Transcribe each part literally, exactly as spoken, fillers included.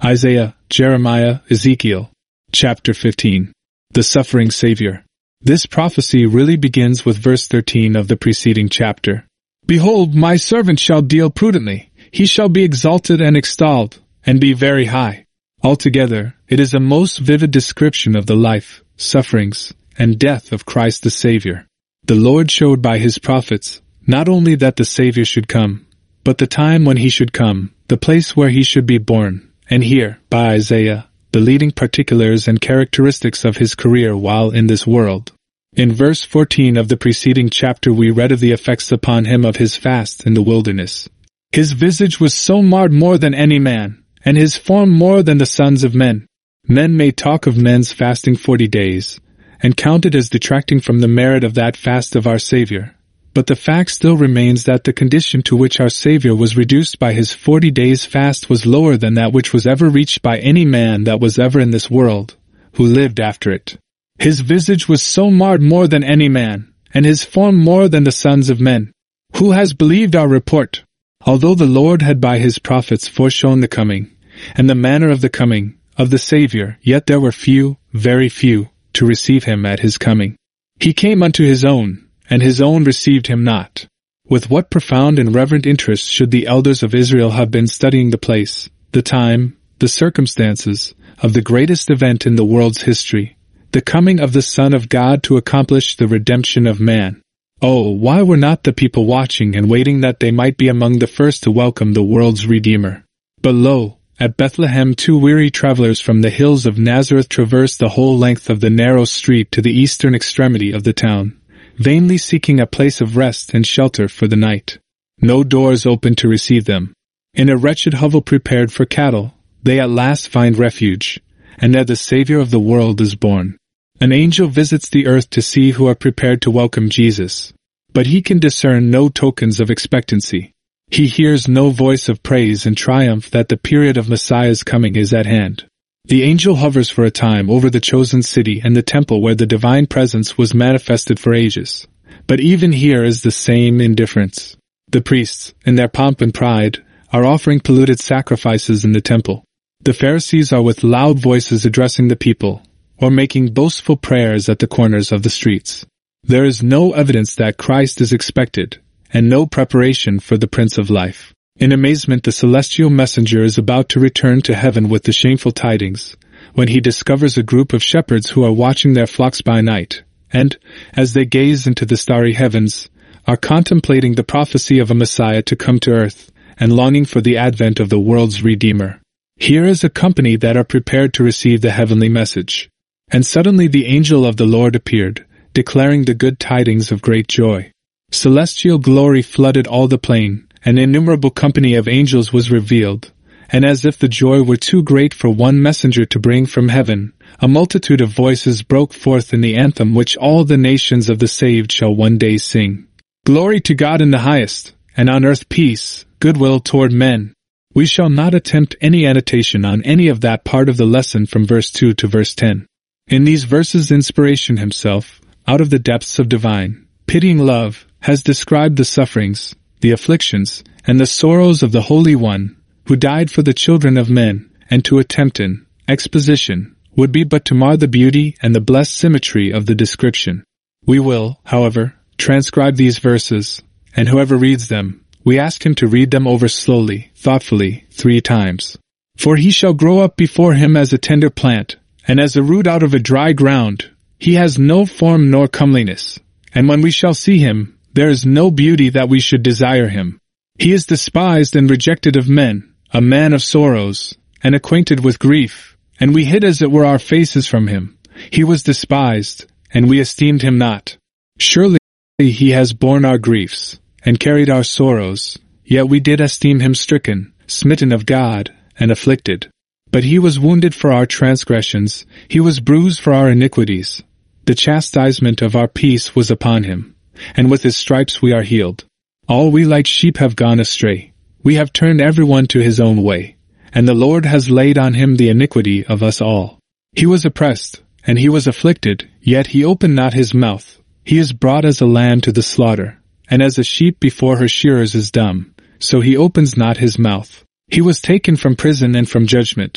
Isaiah, Jeremiah, Ezekiel. Chapter fifteen. The Suffering Savior. This prophecy really begins with verse thirteen of the preceding chapter. Behold, my servant shall deal prudently, he shall be exalted and extolled, and be very high. Altogether, it is a most vivid description of the life, sufferings, and death of Christ the Savior. The Lord showed by his prophets, not only that the Savior should come, but the time when he should come, the place where he should be born, and here, by Isaiah, the leading particulars and characteristics of his career while in this world. In verse fourteen of the preceding chapter we read of the effects upon him of his fast in the wilderness. His visage was so marred more than any man, and his form more than the sons of men. Men may talk of men's fasting forty days, and count it as detracting from the merit of that fast of our Savior. But the fact still remains that the condition to which our Savior was reduced by his forty days fast was lower than that which was ever reached by any man that was ever in this world, who lived after it. His visage was so marred more than any man, and his form more than the sons of men. Who has believed our report? Although the Lord had by his prophets foreshown the coming, and the manner of the coming, of the Savior, yet there were few, very few, to receive him at his coming. He came unto his own, and his own received him not. With what profound and reverent interest should the elders of Israel have been studying the place, the time, the circumstances, of the greatest event in the world's history, the coming of the Son of God to accomplish the redemption of man. Oh, why were not the people watching and waiting that they might be among the first to welcome the world's Redeemer? But lo, at Bethlehem two weary travelers from the hills of Nazareth traversed the whole length of the narrow street to the eastern extremity of the town, vainly seeking a place of rest and shelter for the night. No doors opened to receive them. In a wretched hovel prepared for cattle, they at last find refuge, and there the Savior of the world is born. An angel visits the earth to see who are prepared to welcome Jesus, but he can discern no tokens of expectancy. He hears no voice of praise and triumph that the period of Messiah's coming is at hand. The angel hovers for a time over the chosen city and the temple where the divine presence was manifested for ages. But even here is the same indifference. The priests, in their pomp and pride, are offering polluted sacrifices in the temple. The Pharisees are with loud voices addressing the people, or making boastful prayers at the corners of the streets. There is no evidence that Christ is expected, and no preparation for the Prince of Life. In amazement the celestial messenger is about to return to heaven with the shameful tidings, when he discovers a group of shepherds who are watching their flocks by night, and, as they gaze into the starry heavens, are contemplating the prophecy of a Messiah to come to earth, and longing for the advent of the world's Redeemer. Here is a company that are prepared to receive the heavenly message. And suddenly the angel of the Lord appeared, declaring the good tidings of great joy. Celestial glory flooded all the plain, an innumerable company of angels was revealed, and as if the joy were too great for one messenger to bring from heaven, a multitude of voices broke forth in the anthem which all the nations of the saved shall one day sing. Glory to God in the highest, and on earth peace, goodwill toward men. We shall not attempt any annotation on any of that part of the lesson from verse two to verse ten. In these verses inspiration himself, out of the depths of divine, pitying love, has described the sufferings, the afflictions, and the sorrows of the Holy One, who died for the children of men, and to attempt an exposition would be but to mar the beauty and the blessed symmetry of the description. We will, however, transcribe these verses, and whoever reads them, we ask him to read them over slowly, thoughtfully, three times. For he shall grow up before him as a tender plant, and as a root out of a dry ground. He has no form nor comeliness, and when we shall see him, there is no beauty that we should desire him. He is despised and rejected of men, a man of sorrows, and acquainted with grief, and we hid as it were our faces from him. He was despised, and we esteemed him not. Surely he has borne our griefs, and carried our sorrows, yet we did esteem him stricken, smitten of God, and afflicted. But he was wounded for our transgressions, he was bruised for our iniquities. The chastisement of our peace was upon him, and with his stripes we are healed. All we like sheep have gone astray. We have turned everyone to his own way, and the Lord has laid on him the iniquity of us all. He was oppressed, and he was afflicted, yet he opened not his mouth. He is brought as a lamb to the slaughter, and as a sheep before her shearers is dumb, so he opens not his mouth. He was taken from prison and from judgment.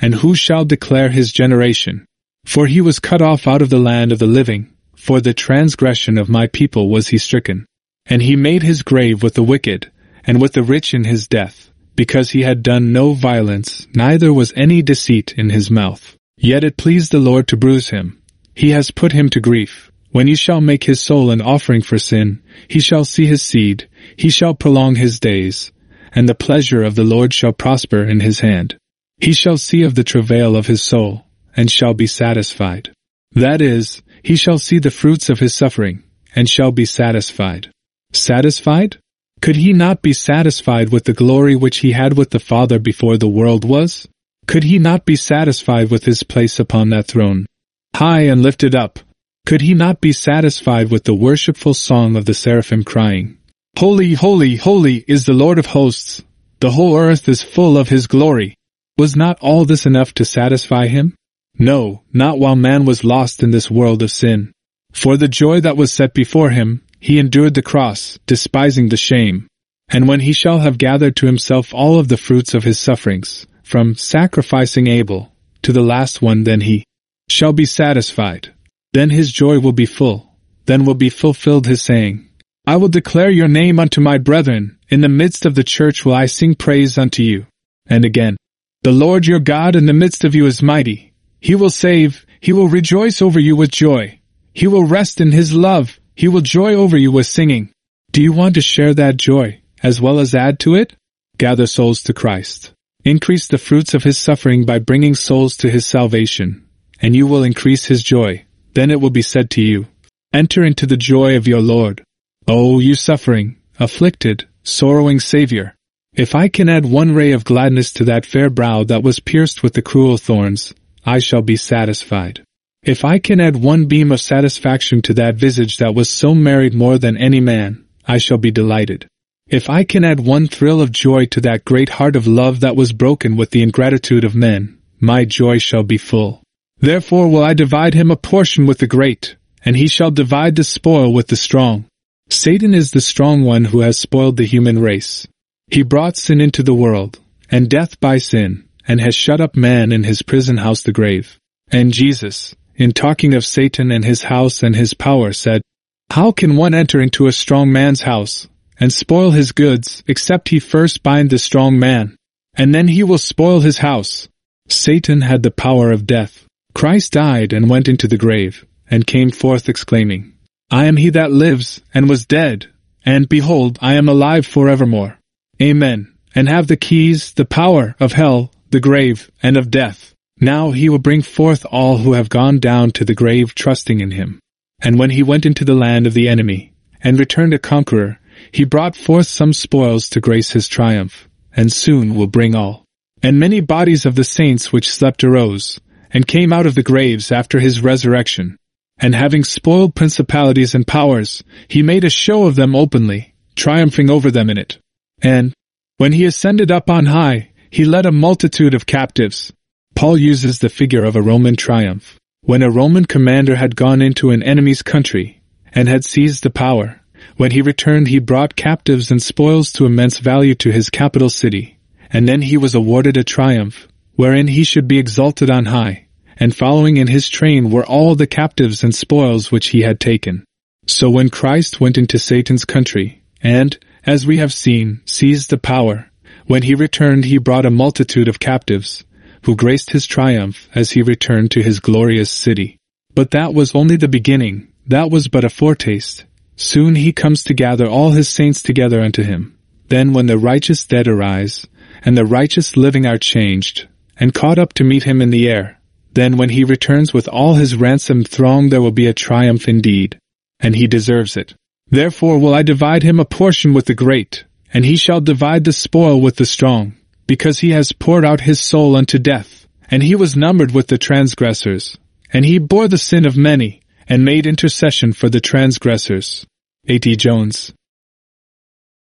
and who shall declare his generation? For he was cut off out of the land of the living, for the transgression of my people was he stricken. And he made his grave with the wicked, and with the rich in his death, because he had done no violence, neither was any deceit in his mouth. Yet it pleased the Lord to bruise him. He has put him to grief. When he shall make his soul an offering for sin, he shall see his seed, he shall prolong his days, and the pleasure of the Lord shall prosper in his hand. He shall see of the travail of his soul, and shall be satisfied. That is, he shall see the fruits of his suffering, and shall be satisfied. Satisfied? Could he not be satisfied with the glory which he had with the Father before the world was? Could he not be satisfied with his place upon that throne, high and lifted up? Could he not be satisfied with the worshipful song of the seraphim crying, Holy, holy, holy is the Lord of hosts, the whole earth is full of his glory? Was not all this enough to satisfy him? No, not while man was lost in this world of sin. For the joy that was set before him, he endured the cross, despising the shame. And when he shall have gathered to himself all of the fruits of his sufferings, from sacrificing Abel to the last one, then he shall be satisfied. Then his joy will be full. Then will be fulfilled his saying, I will declare your name unto my brethren, in the midst of the church will I sing praise unto you. And again, the Lord your God in the midst of you is mighty. He will save, he will rejoice over you with joy. He will rest in his love, he will joy over you with singing. Do you want to share that joy, as well as add to it? Gather souls to Christ. Increase the fruits of his suffering by bringing souls to his salvation, and you will increase his joy. Then it will be said to you, enter into the joy of your Lord. O you suffering, afflicted, sorrowing Savior! If I can add one ray of gladness to that fair brow that was pierced with the cruel thorns, I shall be satisfied. If I can add one beam of satisfaction to that visage that was so married more than any man, I shall be delighted. If I can add one thrill of joy to that great heart of love that was broken with the ingratitude of men, my joy shall be full. Therefore will I divide him a portion with the great, and he shall divide the spoil with the strong. Satan is the strong one who has spoiled the human race. He brought sin into the world, and death by sin, and has shut up man in his prison house, the grave. And Jesus, in talking of Satan and his house and his power, said, How can one enter into a strong man's house, and spoil his goods, except he first bind the strong man, and then he will spoil his house? Satan had the power of death. Christ died and went into the grave, and came forth exclaiming, I am he that lives, and was dead, and behold, I am alive forevermore. Amen. And have the keys, the power of hell, the grave, and of death. Now he will bring forth all who have gone down to the grave trusting in him. And when he went into the land of the enemy, and returned a conqueror, he brought forth some spoils to grace his triumph, and soon will bring all. And many bodies of the saints which slept arose, and came out of the graves after his resurrection. And having spoiled principalities and powers, he made a show of them openly, triumphing over them in it. And, when he ascended up on high, he led a multitude of captives. Paul uses the figure of a Roman triumph. When a Roman commander had gone into an enemy's country, and had seized the power, when he returned he brought captives and spoils to immense value to his capital city, and then he was awarded a triumph, wherein he should be exalted on high, and following in his train were all the captives and spoils which he had taken. So when Christ went into Satan's country, and, as we have seen, seized the power, when he returned he brought a multitude of captives, who graced his triumph as he returned to his glorious city. But that was only the beginning, that was but a foretaste. Soon he comes to gather all his saints together unto him. Then when the righteous dead arise, and the righteous living are changed, and caught up to meet him in the air, then when he returns with all his ransomed throng there will be a triumph indeed, and he deserves it. Therefore will I divide him a portion with the great, and he shall divide the spoil with the strong, because he has poured out his soul unto death, and he was numbered with the transgressors, and he bore the sin of many, and made intercession for the transgressors. A T Jones.